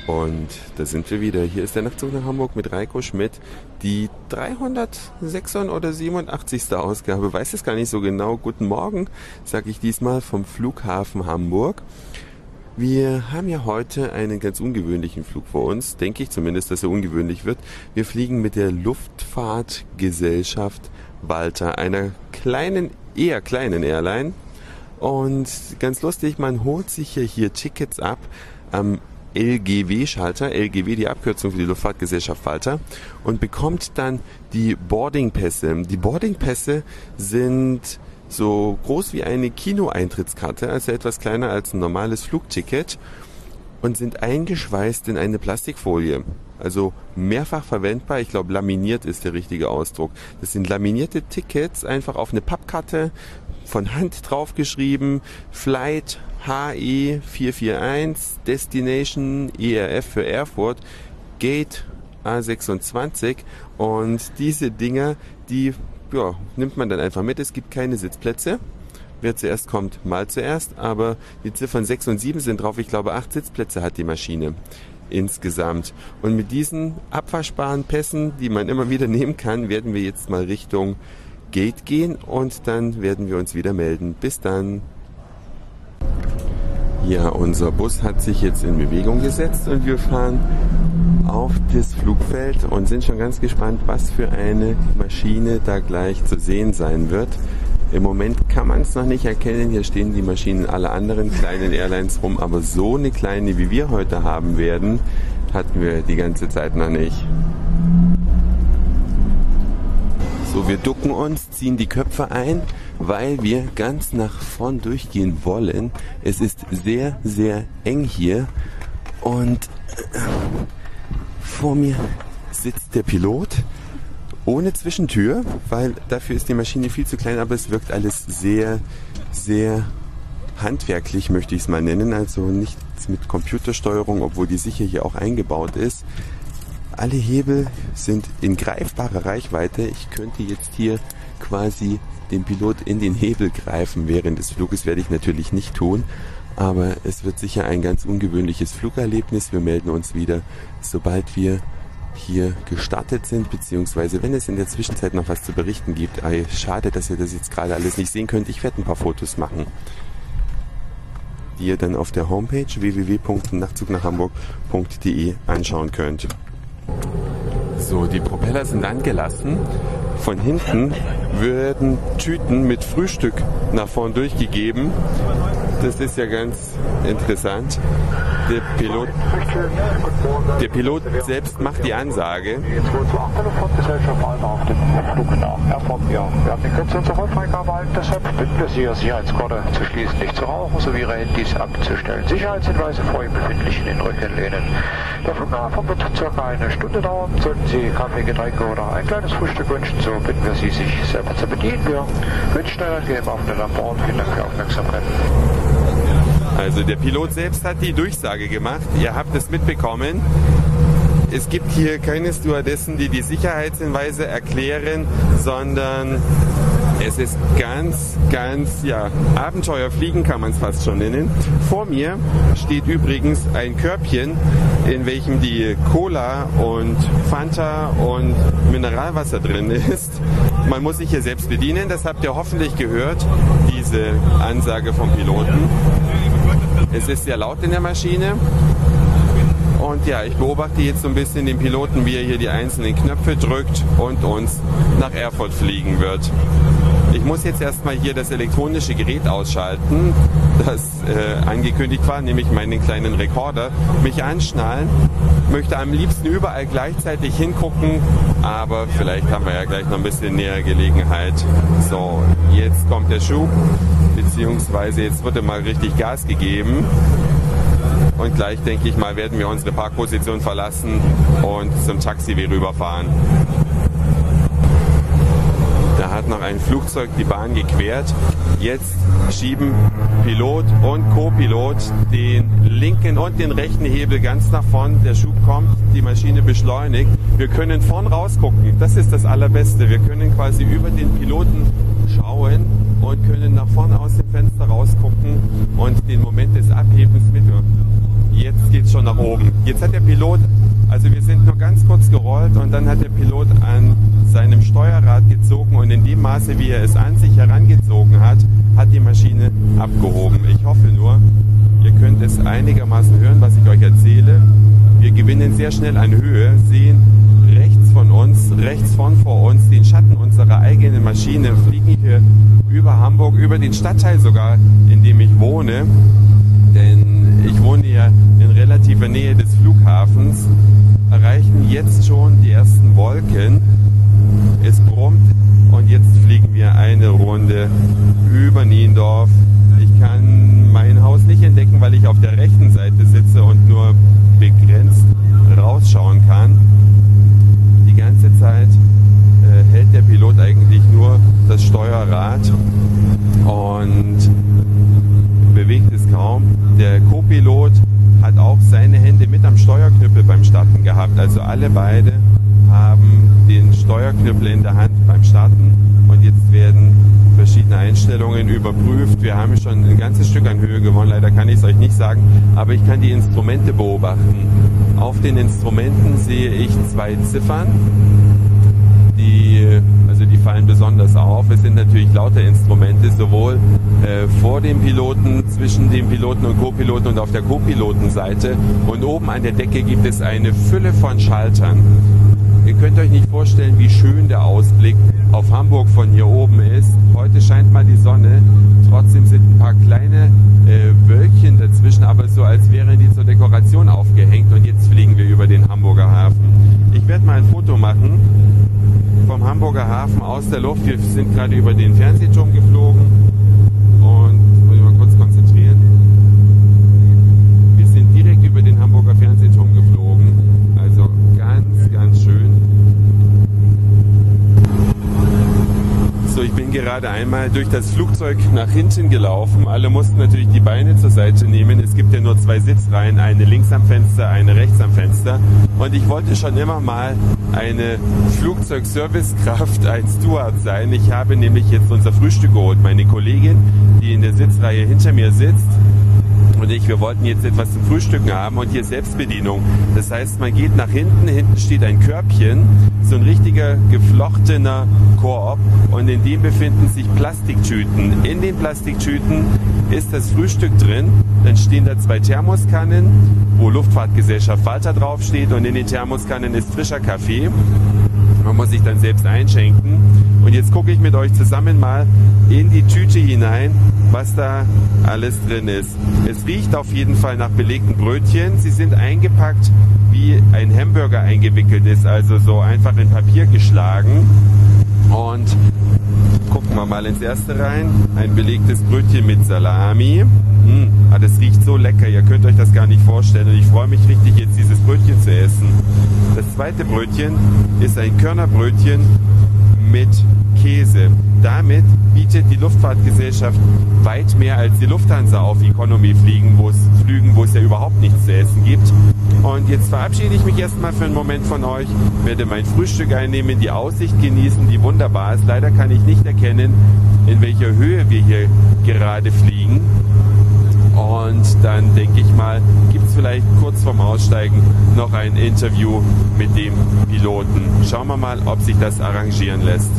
Und da sind wir wieder. Hier ist der Nachtzug nach Hamburg mit Reiko Schmidt. Die 386. oder 87. Ausgabe. Weiß es gar nicht so genau. Guten Morgen, sage ich diesmal vom Flughafen Hamburg. Wir haben ja heute einen ganz ungewöhnlichen Flug vor uns. Denke ich zumindest, dass er ungewöhnlich wird. Wir fliegen mit der Luftfahrtgesellschaft Walter, einer eher kleinen Airline. Und ganz lustig, man holt sich ja hier Tickets ab am LGW-Schalter, LGW die Abkürzung für die Luftfahrtgesellschaft Walter, und bekommt dann die Boardingpässe. Die Boardingpässe sind so groß wie eine Kinoeintrittskarte, also etwas kleiner als ein normales Flugticket, und sind eingeschweißt in eine Plastikfolie. Also mehrfach verwendbar, ich glaube laminiert ist der richtige Ausdruck. Das sind laminierte Tickets, einfach auf eine Pappkarte, von Hand draufgeschrieben, Flight HE 441, Destination ERF für Erfurt, Gate A26, und diese Dinger, die nimmt man dann einfach mit. Es gibt keine Sitzplätze. Wer zuerst kommt, mal zuerst, aber die Ziffern 6 und 7 sind drauf. Ich glaube, 8 Sitzplätze hat die Maschine insgesamt. Und mit diesen abwaschbaren Pässen, die man immer wieder nehmen kann, werden wir jetzt mal Richtung Gate gehen und dann werden wir uns wieder melden. Bis dann. Ja, unser Bus hat sich jetzt in Bewegung gesetzt und wir fahren auf das Flugfeld und sind schon ganz gespannt, was für eine Maschine da gleich zu sehen sein wird. Im Moment kann man es noch nicht erkennen. Hier stehen die Maschinen aller anderen kleinen Airlines rum, aber so eine kleine, wie wir heute haben werden, hatten wir die ganze Zeit noch nicht. So, wir ducken uns, ziehen die Köpfe ein, weil wir ganz nach vorn durchgehen wollen. Es ist sehr, sehr eng hier und vor mir sitzt der Pilot ohne Zwischentür, weil dafür ist die Maschine viel zu klein, aber es wirkt alles sehr, sehr handwerklich, möchte ich es mal nennen. Also nichts mit Computersteuerung, obwohl die sicher hier auch eingebaut ist. Alle Hebel sind in greifbarer Reichweite. Ich könnte jetzt hier quasi den Pilot in den Hebel greifen während des Fluges. Werde ich natürlich nicht tun, aber es wird sicher ein ganz ungewöhnliches Flugerlebnis. Wir melden uns wieder, sobald wir hier gestartet sind, beziehungsweise wenn es in der Zwischenzeit noch was zu berichten gibt. Schade, dass ihr das jetzt gerade alles nicht sehen könnt. Ich werde ein paar Fotos machen, die ihr dann auf der Homepage www.nachtzugnachhamburg.de anschauen könnt. So, die Propeller sind angelassen. Von hinten werden Tüten mit Frühstück nach vorn durchgegeben. Das ist ja ganz interessant. Der Pilot selbst macht die Ansage. Luftfahrtgesellschaft Walter auf dem Flug nach Erfurt. Wir haben die Kürze unserer Rollfreigabe erhalten, deshalb bitten wir Sie, Ihre Sicherheitskarte zu schließen, nicht zu rauchen, sowie Ihre Handys abzustellen. Sicherheitshinweise vor Ihnen befindlich in den Rückenlehnen. Der Flug nach Erfurt wird circa eine Stunde dauern. Sollten Sie Kaffee, Getränke oder ein kleines Frühstück wünschen, so bitten wir Sie, sich selber zu bedienen. Wir wünschen einen angenehmen Aufenthalt an Bord. Vielen Dank für Ihre Aufmerksamkeit. Also der Pilot selbst hat die Durchsage gemacht. Ihr habt es mitbekommen. Es gibt hier keine Stewardessen, die die Sicherheitshinweise erklären, sondern es ist ganz, Abenteuerfliegen kann man es fast schon nennen. Vor mir steht übrigens ein Körbchen, in welchem die Cola und Fanta und Mineralwasser drin ist. Man muss sich hier selbst bedienen, das habt ihr hoffentlich gehört, diese Ansage vom Piloten. Es ist sehr laut in der Maschine. Und ja, ich beobachte jetzt so ein bisschen den Piloten, wie er hier die einzelnen Knöpfe drückt und uns nach Erfurt fliegen wird. Ich muss jetzt erstmal hier das elektronische Gerät ausschalten, das angekündigt war, nämlich meinen kleinen Rekorder, mich anschnallen. Möchte am liebsten überall gleichzeitig hingucken, aber vielleicht haben wir ja gleich noch ein bisschen näher Gelegenheit. So, jetzt kommt der Schub, beziehungsweise jetzt wird mal richtig Gas gegeben. Und gleich, denke ich mal, werden wir unsere Parkposition verlassen und zum Taxiway rüberfahren. Da hat noch ein Flugzeug die Bahn gequert. Jetzt schieben Pilot und Co-Pilot den linken und den rechten Hebel ganz nach vorn. Der Schub kommt, die Maschine beschleunigt. Wir können vorn rausgucken. Das ist das Allerbeste. Wir können quasi über den Piloten schauen und können nach vorne aus dem Fenster rausgucken und den Moment des Abhebens mit. jetzt geht es schon nach oben. Jetzt hat der Pilot, also wir sind nur ganz kurz gerollt und dann hat der Pilot an seinem Steuerrad gezogen und in dem Maße, wie er es an sich herangezogen hat, hat die Maschine abgehoben. Ich hoffe nur, ihr könnt es einigermaßen hören, was ich euch erzähle. Wir gewinnen sehr schnell an Höhe, sehen rechts von uns, rechts von vor uns den Schatten unserer eigenen Maschine, fliegen hier über Hamburg, über den Stadtteil sogar, in dem ich wohne. Denn ich wohne ja in relativer Nähe des Flughafens, erreichen jetzt schon die ersten Wolken. Es brummt und jetzt fliegen wir eine Runde über Niendorf. Ich kann mein Haus nicht entdecken, weil ich auf der rechten Seite sitze und nur begrenzt rausschauen kann. Die ganze Zeit hält der Pilot eigentlich nur das Steuerrad und bewegt es kaum. Der Co-Pilot hat auch seine Hände mit am Steuerknüppel beim Starten gehabt. Also alle beide haben den Steuerknüppel in der Hand beim Starten und jetzt werden verschiedene Einstellungen überprüft. Wir haben schon ein ganzes Stück an Höhe gewonnen, leider kann ich es euch nicht sagen, aber ich kann die Instrumente beobachten. Auf den Instrumenten sehe ich 2 Ziffern, die fallen besonders auf. Es sind natürlich lauter Instrumente, sowohl vor dem Piloten, zwischen dem Piloten und Co-Piloten und auf der Co-Pilotenseite. Und oben an der Decke gibt es eine Fülle von Schaltern. Ihr könnt euch nicht vorstellen, wie schön der Ausblick auf Hamburg von hier oben ist. Heute scheint mal die Sonne, trotzdem sind ein paar kleine Wölkchen dazwischen, aber so als wären die zur Dekoration aufgehängt und jetzt fliegen wir über den Hamburger Hafen. Ich werde mal ein Foto machen vom Hamburger Hafen aus der Luft. Wir sind gerade über den Fernsehturm geflogen und muss ich mal kurz konzentrieren. Wir sind direkt über den Hamburger Fernsehturm geflogen. Also ganz, ganz schön. So, ich bin gerade einmal durch das Flugzeug nach hinten gelaufen. Alle mussten natürlich die Beine zur Seite nehmen. Es gibt ja nur 2 Sitzreihen, eine links am Fenster, eine rechts am Fenster. Und ich wollte schon immer mal eine Flugzeugservicekraft, ein Steward sein. Ich habe nämlich jetzt unser Frühstück geholt. Meine Kollegin, die in der Sitzreihe hinter mir sitzt, und wir wollten jetzt etwas zum Frühstücken haben und hier Selbstbedienung. Das heißt, man geht nach hinten, hinten steht ein Körbchen, so ein richtiger geflochtener Korb und in dem befinden sich Plastiktüten. In den Plastiktüten ist das Frühstück drin, dann stehen da 2 Thermoskannen, wo Luftfahrtgesellschaft Walter draufsteht und in den Thermoskannen ist frischer Kaffee. Man muss sich dann selbst einschenken. Und jetzt gucke ich mit euch zusammen mal in die Tüte hinein, was da alles drin ist. Es riecht auf jeden Fall nach belegten Brötchen. Sie sind eingepackt, wie ein Hamburger eingewickelt ist, also so einfach in Papier geschlagen. Und gucken wir mal ins erste rein. Ein belegtes Brötchen mit Salami. Das riecht so lecker, ihr könnt euch das gar nicht vorstellen. Und ich freue mich richtig, jetzt dieses Brötchen zu essen. Das zweite Brötchen ist ein Körnerbrötchen mit Käse. Damit bietet die Luftfahrtgesellschaft weit mehr als die Lufthansa auf Economy-Flügen, wo es ja überhaupt nichts zu essen gibt. Und jetzt verabschiede ich mich erstmal für einen Moment von euch, werde mein Frühstück einnehmen, die Aussicht genießen, die wunderbar ist. Leider kann ich nicht erkennen, in welcher Höhe wir hier gerade fliegen. Und dann denke ich mal, gibt es vielleicht kurz vorm Aussteigen noch ein Interview mit dem Piloten. Schauen wir mal, ob sich das arrangieren lässt.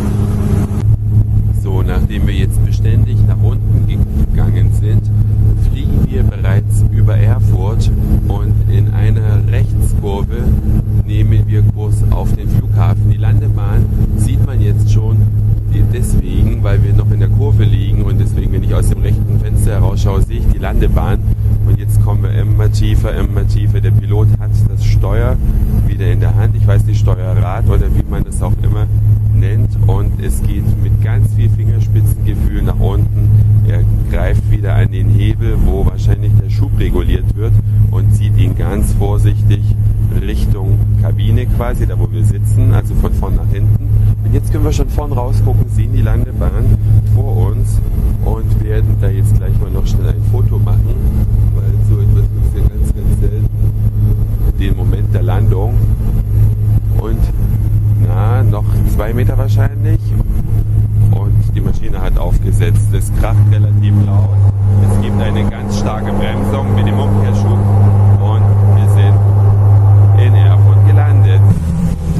So, nachdem wir jetzt beständig nach unten gegangen sind, fliegen wir bereits über Erfurt und in einer Rechtskurve nehmen wir Kurs auf den Flughafen. Die Landebahn sieht man jetzt schon deswegen, weil wir noch in der Kurve liegen und deswegen, wenn ich aus dem rechten Fenster herausschaue, sehe ich die Landebahn und jetzt kommen wir immer tiefer, immer tiefer. Der Pilot hat das Steuer wieder in der Hand, ich weiß nicht, Steuerrad oder wie man das auch immer nennt und es geht mit ganz viel Fingerspitzengefühl nach unten. Er greift wieder an den Hebel, wo wahrscheinlich der Schub reguliert wird und zieht ihn ganz vorsichtig Richtung Kabine quasi, da wo wir sitzen, also von vorn nach hinten. Und jetzt können wir schon vorn rausgucken, sehen die Landebahn vor uns und werden da jetzt gleich mal noch schnell ein Foto machen, weil so etwas gibt es ja ganz, ganz selten, den Moment der Landung. Und noch 2 Meter wahrscheinlich und die Maschine hat aufgesetzt. Es kracht relativ laut. Es gibt eine ganz starke Bremsung mit dem Umkehrschub.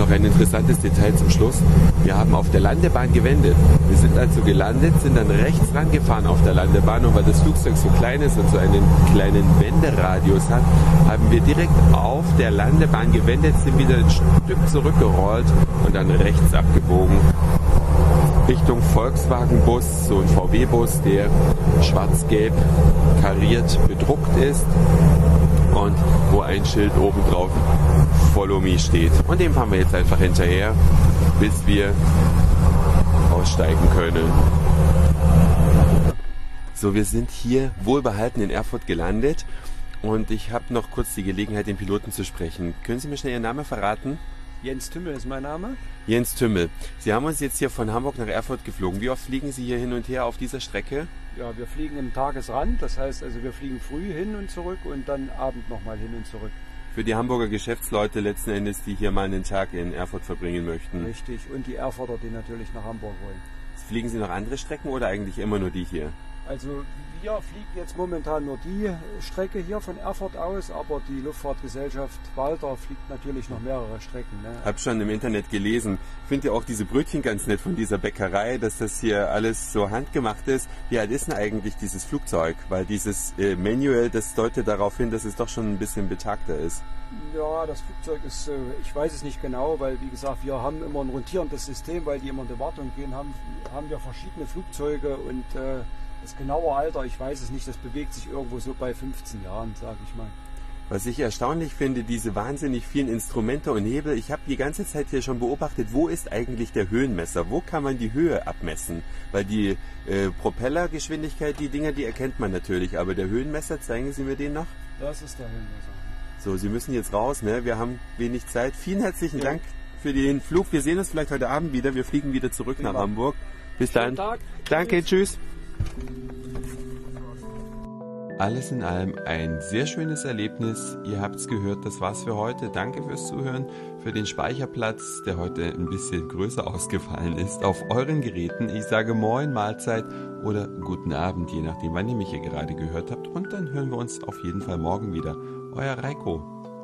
noch ein interessantes Detail zum Schluss. Wir haben auf der Landebahn gewendet. Wir sind also gelandet, sind dann rechts rangefahren auf der Landebahn und weil das Flugzeug so klein ist und so einen kleinen Wenderadius hat, haben wir direkt auf der Landebahn gewendet, sind wieder ein Stück zurückgerollt und dann rechts abgebogen. Richtung Volkswagen-Bus, so ein VW-Bus, der schwarz-gelb kariert bedruckt ist und wo ein Schild oben drauf Follow Me steht. Und dem fahren wir jetzt einfach hinterher, bis wir aussteigen können. So, wir sind hier wohlbehalten in Erfurt gelandet und ich habe noch kurz die Gelegenheit, den Piloten zu sprechen. Können Sie mir schnell Ihren Namen verraten? Jens Tümmel ist mein Name. Jens Tümmel. Sie haben uns jetzt hier von Hamburg nach Erfurt geflogen. Wie oft fliegen Sie hier hin und her auf dieser Strecke? Ja, wir fliegen im Tagesrand, das heißt also wir fliegen früh hin und zurück und dann Abend nochmal hin und zurück. Für die Hamburger Geschäftsleute letzten Endes, die hier mal einen Tag in Erfurt verbringen möchten. Richtig, und die Erfurter, die natürlich nach Hamburg wollen. Fliegen Sie noch andere Strecken oder eigentlich immer nur die hier? Also wir fliegen jetzt momentan nur die Strecke hier von Erfurt aus, aber die Luftfahrtgesellschaft Walter fliegt natürlich noch mehrere Strecken. Ne? Hab schon im Internet gelesen. Ich finde ja auch diese Brötchen ganz nett von dieser Bäckerei, dass das hier alles so handgemacht ist. Wie alt ist denn eigentlich dieses Flugzeug? Weil dieses Manual, das deutet darauf hin, dass es doch schon ein bisschen betagter ist. Ja, das Flugzeug ist, ich weiß es nicht genau, weil wie gesagt, wir haben immer ein rotierendes System, weil die immer in die Wartung gehen, haben wir verschiedene Flugzeuge und das genaue Alter, ich weiß es nicht, das bewegt sich irgendwo so bei 15 Jahren, sage ich mal. Was ich erstaunlich finde, diese wahnsinnig vielen Instrumente und Hebel. Ich habe die ganze Zeit hier schon beobachtet, wo ist eigentlich der Höhenmesser? Wo kann man die Höhe abmessen? Weil die Propellergeschwindigkeit, die Dinger, die erkennt man natürlich. Aber der Höhenmesser, zeigen Sie mir den noch? Das ist der Höhenmesser. So, Sie müssen jetzt raus, ne? Wir haben wenig Zeit. Vielen herzlichen Dank für den Flug. Wir sehen uns vielleicht heute Abend wieder. Wir fliegen wieder zurück nach Hamburg. Bis dann. Danke, tschüss. Alles in allem ein sehr schönes Erlebnis. Ihr habt es gehört, das war's für heute. Danke fürs Zuhören, für den Speicherplatz, der heute ein bisschen größer ausgefallen ist, auf euren Geräten. Ich sage Moin, Mahlzeit oder guten Abend, je nachdem, wann ihr mich hier gerade gehört habt. Und dann hören wir uns auf jeden Fall morgen wieder. Euer Reiko.